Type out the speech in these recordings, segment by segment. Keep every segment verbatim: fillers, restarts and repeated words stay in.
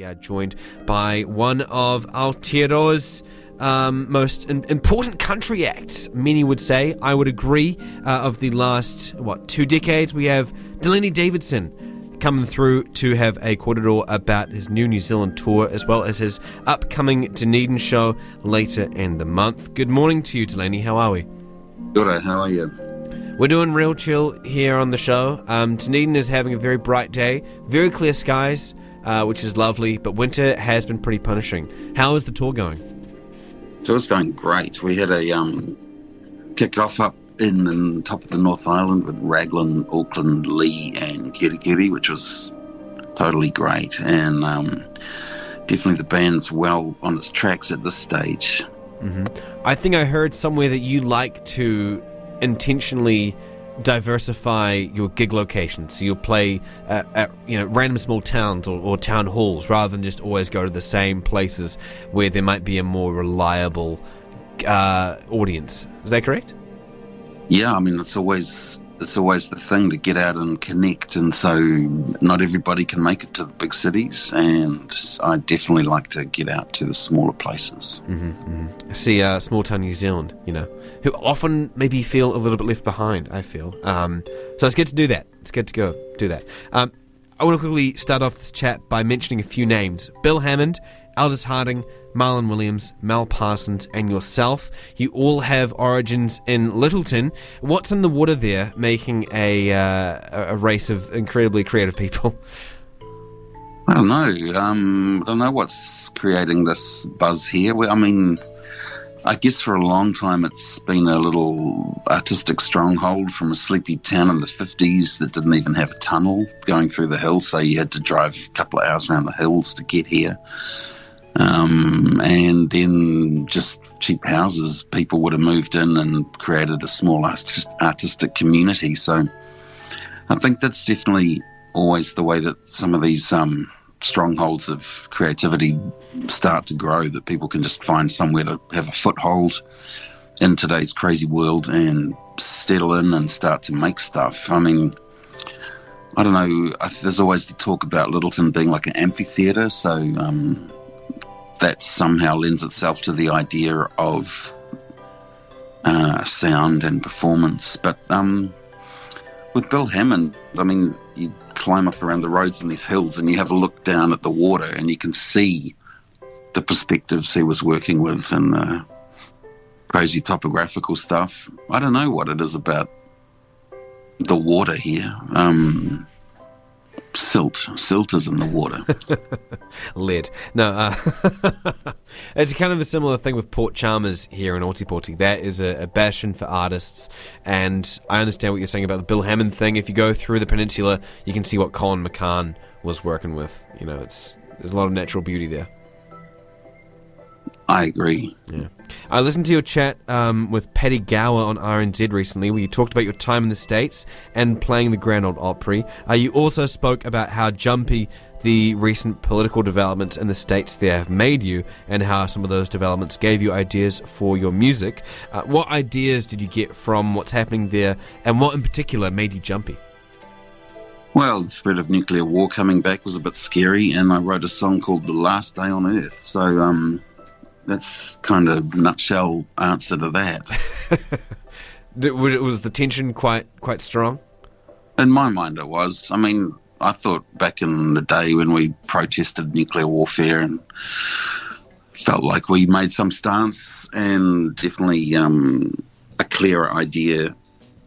we are joined by one of Aotearoa's um, most in- important country acts, many would say. I would agree, uh, of the last, what, two decades. We have Delaney Davidson coming through to have a korero about his new New Zealand tour, as well as his upcoming Dunedin show later in the month. Good morning to you, Delaney. How are we? Good, how are you? We're doing real chill here on the show. Um, Dunedin is having a very bright day, very clear skies, uh, which is lovely, but winter has been pretty punishing. How is the tour going? So it's going great. We had a um, kick-off up in the top of the North Island with Raglan, Auckland, Lee and Kerikeri, which was totally great. And um, definitely the band's well on its tracks at this stage. Mm-hmm. I think I heard somewhere that you like to intentionally diversify your gig locations. So you'll play at, at you know random small towns or, or town halls rather than just always go to the same places where there might be a more reliable uh, audience. Is that correct? Yeah, I mean, it's always it's always the thing to get out and connect, and so not everybody can make it to the big cities, and I definitely like to get out to the smaller places. Mm-hmm, mm-hmm. See, uh, small town New Zealand, you know, who often maybe feel a little bit left behind, I feel. Um, so it's good to do that. It's good to go do that. Um, I want to quickly start off this chat by mentioning a few names. Bill Hammond, Aldous Harding, Marlon Williams, Mel Parsons, and yourself. You all have origins in Littleton. What's in the water there, making a uh, a race of incredibly creative people? I don't know. Um, I don't know what's creating this buzz here. I mean, I guess for a long time it's been a little artistic stronghold from a sleepy town in the fifties that didn't even have a tunnel going through the hills, so you had to drive a couple of hours around the hills to get here. Um, and then just cheap houses, people would have moved in and created a small artist, artistic community. So I think that's definitely always the way that some of these um, strongholds of creativity start to grow, that people can just find somewhere to have a foothold in today's crazy world and settle in and start to make stuff. I mean, I don't know, I, there's always the talk about Littleton being like an amphitheatre, so um, that somehow lends itself to the idea of uh, sound and performance. But um, with Bill Hammond, I mean, you climb up around the roads in these hills and you have a look down at the water and you can see the perspectives he was working with and the crazy topographical stuff. I don't know what it is about the water here. Um, silt. Silt is in the water. Lead. No, uh, it's kind of a similar thing with Port Chalmers here in Ōtepoti. That is a, a bastion for artists, and I understand what you're saying about the Bill Hammond thing. If you go through the peninsula, you can see what Colin McCann was working with. You know, it's there's a lot of natural beauty there. I agree. Yeah. I listened to your chat um, with Paddy Gower on R N Z recently, where you talked about your time in the States and playing the Grand Ole Opry. Uh, you also spoke about how jumpy the recent political developments in the States there have made you, and how some of those developments gave you ideas for your music. Uh, what ideas did you get from what's happening there, and what in particular made you jumpy? Well, the threat of nuclear war coming back was a bit scary, and I wrote a song called The Last Day on Earth. So, um... that's kind of nutshell answer to that. Was the tension quite quite strong? In my mind it was. I mean, I thought back in the day when we protested nuclear warfare and felt like we made some stance, and definitely um, a clearer idea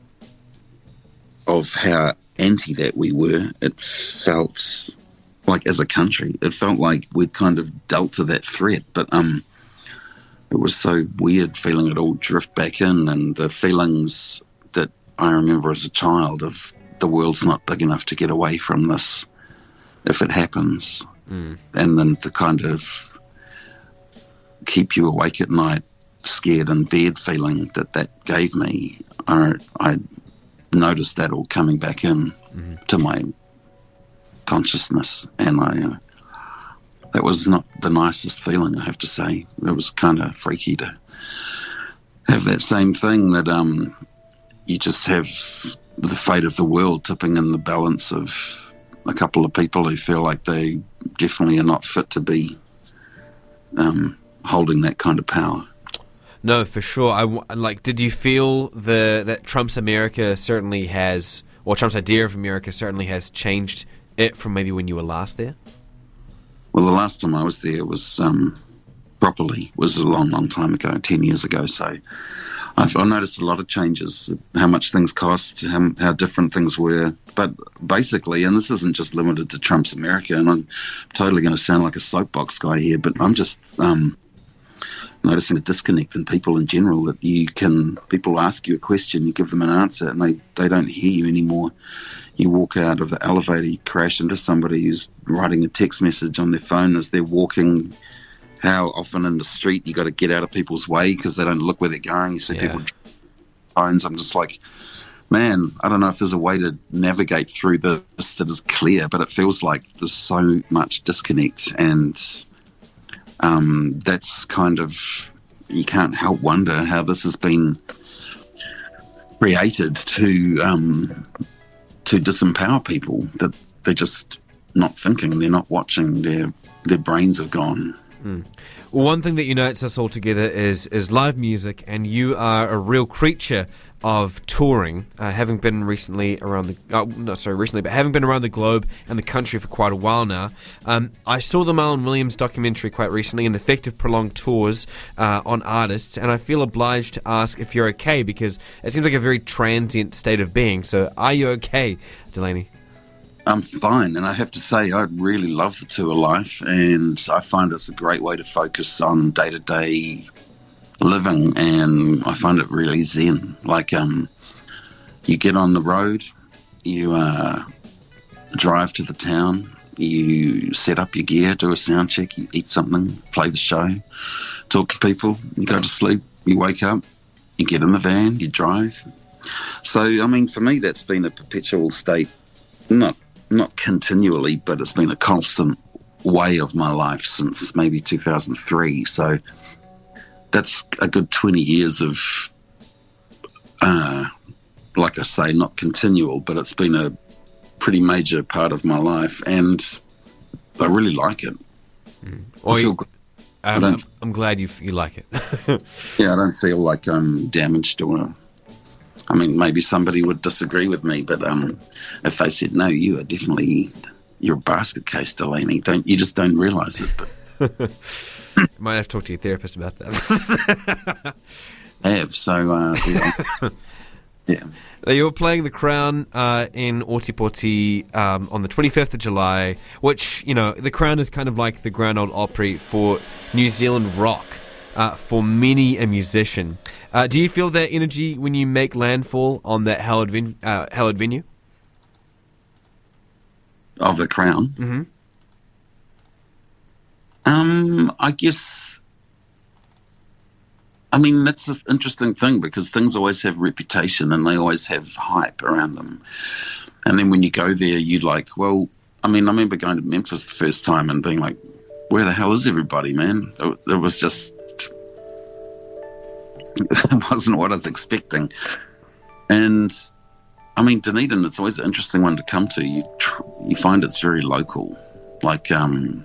of how anti that we were. It felt like, as a country, it felt like we'd kind of dealt to that threat, but um it was so weird feeling it all drift back in, and the feelings that I remember as a child of the world's not big enough to get away from this if it happens. Mm. And then the kind of keep you awake at night, scared in bed feeling that that gave me, I, I noticed that all coming back in mm-hmm. to my consciousness, and I... Uh, That was not the nicest feeling, I have to say. It was kind of freaky to have that same thing, that um, you just have the fate of the world tipping in the balance of a couple of people who feel like they definitely are not fit to be um, holding that kind of power. No, for sure. I w- like. Did you feel the that Trump's America certainly has, or Trump's idea of America certainly has changed it from maybe when you were last there? Well, the last time I was there was um, properly was a long, long time ago, ten years ago. So I've, I noticed a lot of changes, how much things cost, how, how different things were. But basically, and this isn't just limited to Trump's America, and I'm totally going to sound like a soapbox guy here, but I'm just um, noticing a disconnect in people in general, that you can, people ask you a question, you give them an answer, and they, they don't hear you anymore. You walk out of the elevator, you crash into somebody who's writing a text message on their phone as they're walking. How often in the street you got to get out of people's way because they don't look where they're going. You see yeah. people phones. I'm just like, man, I don't know if there's a way to navigate through this that is clear, but it feels like there's so much disconnect, and um, that's kind of, you can't help wonder how this has been created to um, to disempower people, that they're just not thinking, they're not watching, their their brains have gone. Mm. Well, one thing that unites us all together is is live music, and you are a real creature of touring, uh, having been recently around the uh, not sorry recently, but having been around the globe and the country for quite a while now. Um, I saw the Marlon Williams documentary quite recently, and the effect of prolonged tours uh, on artists, and I feel obliged to ask if you're okay, because it seems like a very transient state of being. So, are you okay, Delaney? I'm fine, and I have to say I really love the tour life, and I find it's a great way to focus on day-to-day living, and I find it really zen. Like, um, you get on the road, you uh, drive to the town, you set up your gear, do a sound check, you eat something, play the show, talk to people, you go to sleep, you wake up, you get in the van, you drive. So, I mean, for me, that's been a perpetual state, not Not continually, but it's been a constant way of my life since maybe two thousand three. So that's a good twenty years of, uh, like I say, not continual, but it's been a pretty major part of my life, and I really like it. Mm. Well, I feel good. Um, I'm, I'm glad you you like it. Yeah, I don't feel like I'm damaged or... I mean, maybe somebody would disagree with me, but um, if they said, no, you are definitely, you're a basket case, Delaney. Don't, you just don't realise it. But might have to talk to your therapist about that. I have, so, uh, yeah. yeah. You were playing The Crown uh, in Otipoti um, on the twenty-fifth of July, which, you know, The Crown is kind of like the Grand Ole Opry for New Zealand rock. Uh, for many a musician. Uh, do you feel that energy when you make landfall on that hallowed, ven- uh, hallowed venue? Of The Crown? Mm-hmm. Um, I guess... I mean, that's an interesting thing, because things always have reputation and they always have hype around them. And then when you go there, you're like, well... I mean, I remember going to Memphis the first time and being like, where the hell is everybody, man? It, it was just... It wasn't what I was expecting. And I mean, Dunedin, it's always an interesting one to come to. You tr- you find it's very local. Like, um,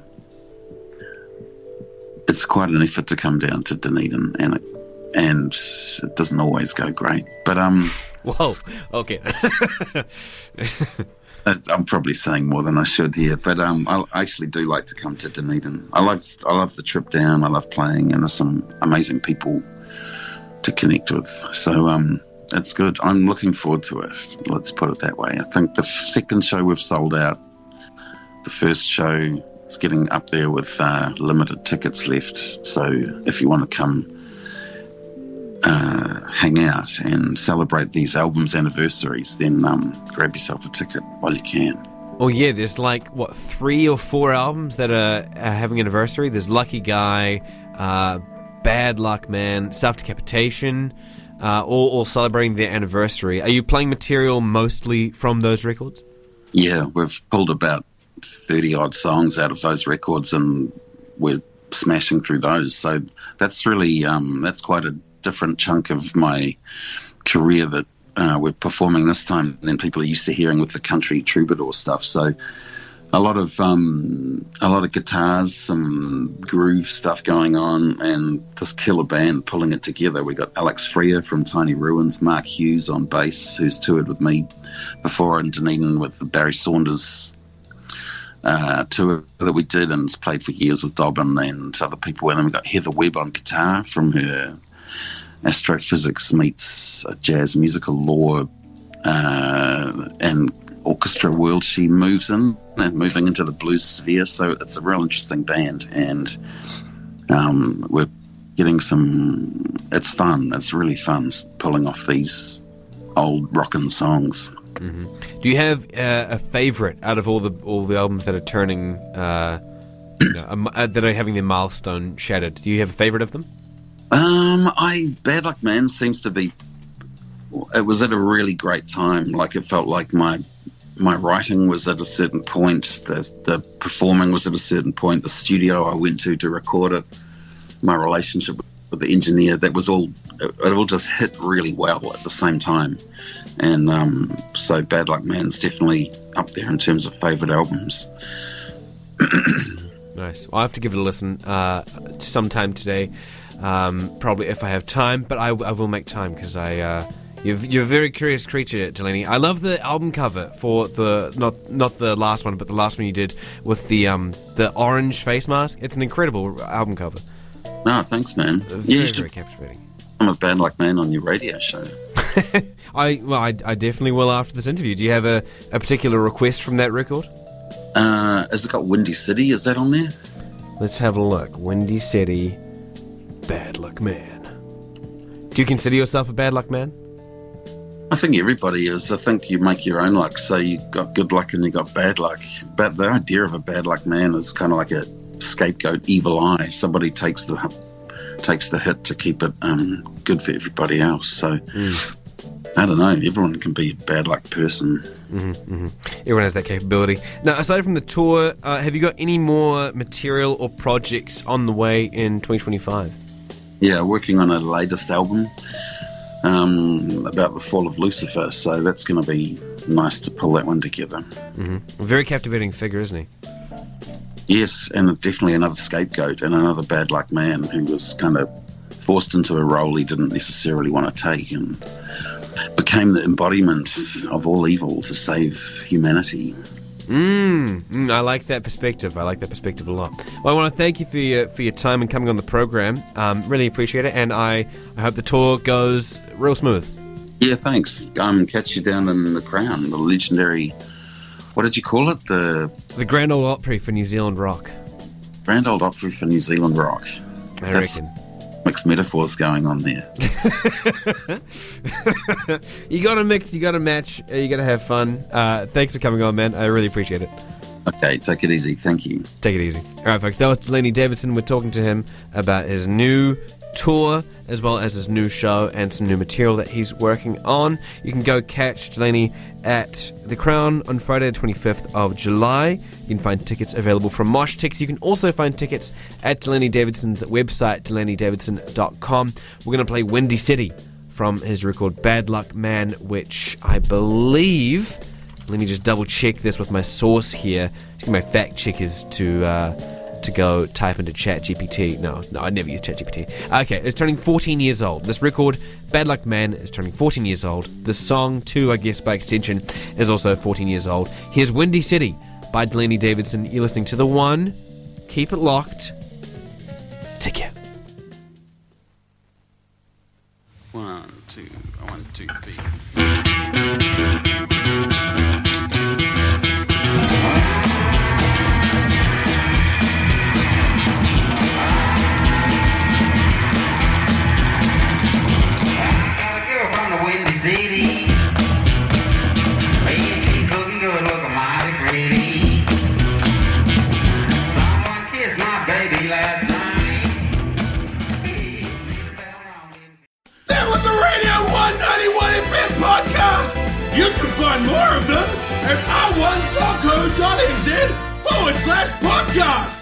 it's quite an effort to come down to Dunedin, and it, and it doesn't always go great. But um, whoa, okay. I'm probably saying more than I should here, but um, I actually do like to come to Dunedin. I love I love the trip down. I love playing, and there's some amazing people to connect with. So um, it's good. I'm looking forward to it. Let's put it that way. I think the f- second show we've sold out. The first show is getting up there with uh, limited tickets left. So if you want to come uh, hang out and celebrate these albums' anniversaries, then um, grab yourself a ticket while you can. Oh yeah, there's like, what, three or four albums that are, are having an anniversary. There's Lucky Guy, uh, Bad Luck Man, Self-Decapitation, uh, all, all celebrating their anniversary. Are you playing material mostly from those records? Yeah, we've pulled about thirty-odd songs out of those records, and we're smashing through those. So that's really, um, that's quite a different chunk of my career that uh, we're performing this time than people are used to hearing with the country troubadour stuff. So a lot of um, a lot of guitars, some groove stuff going on, and this killer band pulling it together. We got Alex Freer from Tiny Ruins, Mark Hughes on bass, who's toured with me before, and Dunedin with the Barry Saunders uh, tour that we did, and played for years with Dobbin and other people. And then we got Heather Webb on guitar from her Astrophysics Meets Jazz Musical Law uh, and orchestra world she moves in and moving into the blues sphere. So it's a real interesting band, and um, we're getting some, it's fun, it's really fun pulling off these old rockin' songs. Mm-hmm. Do you have uh, a favourite out of all the all the albums that are turning uh, you know, um, uh, that are having their milestone shattered? Do you have a favourite of them? Um, I Bad Luck Man seems to be, it was at a really great time. Like, it felt like my my writing was at a certain point, the, the performing was at a certain point, the studio I went to to record it, my relationship with the engineer, that was all, it, it all just hit really well at the same time. And um, so Bad Luck Man's definitely up there in terms of favourite albums. Nice. Well, I have to give it a listen uh, sometime today, um, probably if I have time, but I, I will make time because I... Uh, You're, you're a very curious creature, Delaney. I love the album cover for the not not the last one, but the last one you did with the um the orange face mask. It's an incredible album cover. No, thanks, man. Very, yeah, very captivating. I'm a Bad Luck Man on your radio show. I well, I, I definitely will after this interview. Do you have a, a particular request from that record? Uh, has it got Windy City? Is that on there? Let's have a look. Windy City, Bad Luck Man. Do you consider yourself a bad luck man? I think everybody is. I think you make your own luck. So you got good luck and you got bad luck. But the idea of a bad luck man is kind of like a scapegoat, evil eye. Somebody takes the takes the hit to keep it um, good for everybody else. So mm. I don't know. Everyone can be a bad luck person. Mm-hmm, mm-hmm. Everyone has that capability. Now, aside from the tour, uh, have you got any more material or projects on the way in twenty twenty-five? Yeah, working on a latest album. Um, about the fall of Lucifer, so that's going to be nice to pull that one together. Mm-hmm. A very captivating figure, isn't he? Yes, and definitely another scapegoat and another bad luck man who was kind of forced into a role he didn't necessarily want to take and became the embodiment of all evil to save humanity. Mm, mm, I like that perspective. I like that perspective a lot. Well, I want to thank you for your for your time and coming on the program. Um, really appreciate it, and I, I hope the tour goes real smooth. Yeah, thanks. Um, catch you down in the Crown, the legendary. What did you call it? The the Grand Ole Opry for New Zealand rock. Grand Ole Opry for New Zealand rock. I That's reckon. Mixed metaphors going on there. You got to mix, you got to match, you got to have fun. Uh, thanks for coming on, man. I really appreciate it. Okay, take it easy. Thank you. Take it easy. All right, folks. That was Delaney Davidson. We're talking to him about his new tour as well as his new show and some new material that he's working on. You can go catch Delaney at The Crown on Friday the twenty-fifth of July. You can find tickets available from Mosh Tix. You can also find tickets at Delaney Davidson's website, delaney davidson dot com. We're going to play Windy City from his record Bad Luck Man, which I believe... Let me just double check this with my source here. My fact check is to uh, to go type into ChatGPT. No, no, I never use ChatGPT. Okay, it's turning fourteen years old. This record, Bad Luck Man, is turning fourteen years old. The song, too, I guess by extension, is also fourteen years old. Here's Windy City by Delaney Davidson. You're listening to The One. Keep it locked. Take care. One, two, one, two, three. You can find more of them at r one dot co dot n z forward slash podcast.